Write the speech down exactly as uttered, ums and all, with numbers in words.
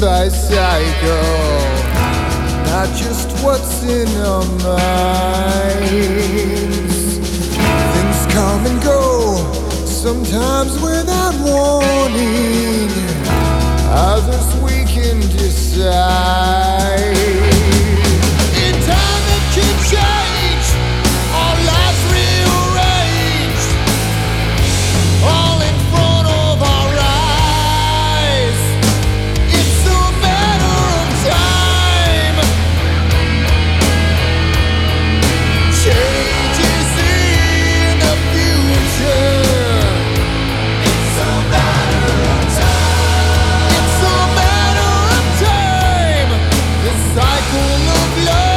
by cycle, not just what's in our minds. Things come and go, sometimes without warning, others we can decide. In time it can change, our lives rearranged, all in front of our eyes. It's a matter of time. Change is in the future. It's a matter of time. It's a matter of time. The cycle of love.